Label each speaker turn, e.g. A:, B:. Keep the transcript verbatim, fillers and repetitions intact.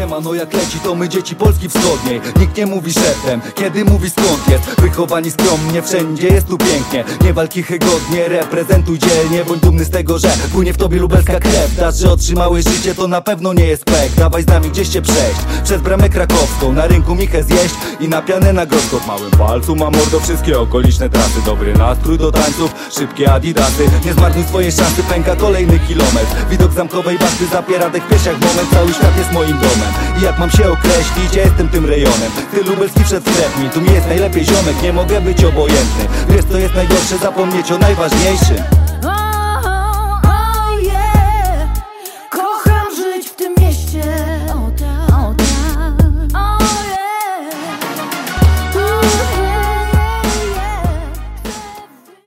A: Siemano, jak leci to my dzieci Polski Wschodniej. Nikt nie mówi szeptem, kiedy mówi skąd jest. Wychowani skromnie, wszędzie jest tu pięknie. Nie walki godnie, reprezentuj dzielnie. Bądź dumny z tego, że płynie w tobie lubelska krew. Dasz, że otrzymałeś życie, to na pewno nie jest pech. Dawaj z nami gdzieś się przejść, przez bramę krakowską. Na rynku michę zjeść i na pianę na grodzko. W małym palcu ma mordo wszystkie okoliczne trasy. Dobry nastrój do tańców, szybkie adidasy. Nie zmarnuj swojej szansy, pęka kolejny kilometr. Widok zamkowej baszty zapiera dech w piersiach moment. Cały świat jest moim domem i jak mam się określić, ja jestem tym rejonem. Ty lubelski wszedł w krew mi, tu mi jest najlepiej ziomek. Nie mogę być obojętny, wiesz co jest najgorsze, zapomnieć o najważniejszym.